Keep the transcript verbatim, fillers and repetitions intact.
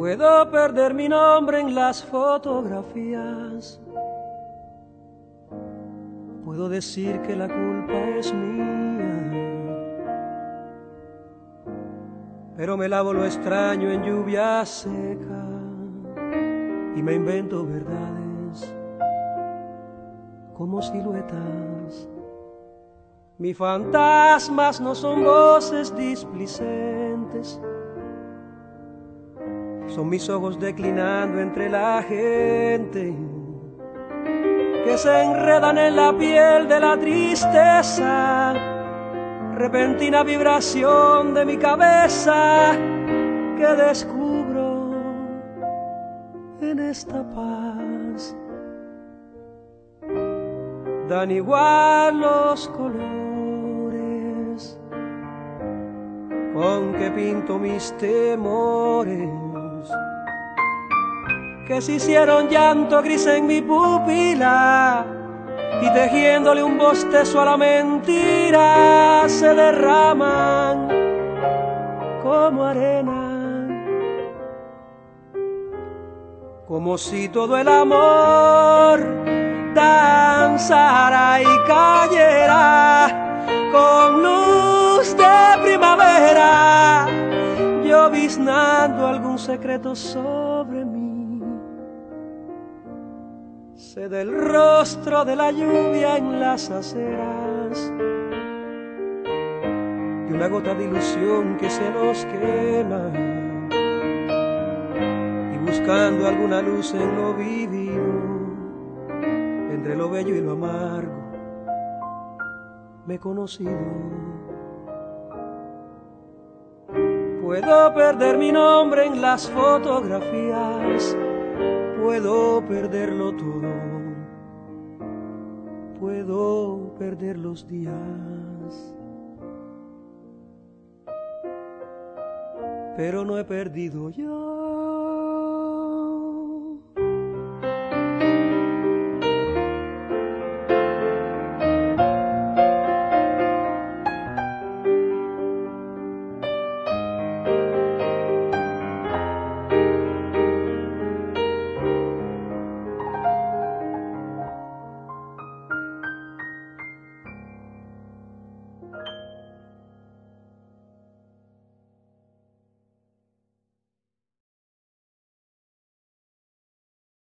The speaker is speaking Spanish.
Puedo perder mi nombre en las fotografías. Puedo decir que la culpa es mía, pero me lavo lo extraño en lluvia seca y me invento verdades como siluetas. Mis fantasmas no son voces displicentes, son mis ojos declinando entre la gente que se enredan en la piel de la tristeza, repentina vibración de mi cabeza que descubro en esta paz. Dan igual los colores con que pinto mis temores, que se hicieron llanto gris en mi pupila y tejiéndole un bostezo a la mentira se derraman como arena, como si todo el amor danzara y cayera con luz de primavera, lloviznando algún secreto sobre mí. Sé del rostro de la lluvia en las aceras, de una gota de ilusión que se nos quema, y buscando alguna luz en lo vivido, entre lo bello y lo amargo, me he conocido. Puedo perder mi nombre en las fotografías, puedo perderlo todo, puedo perder los días, pero no he perdido yo.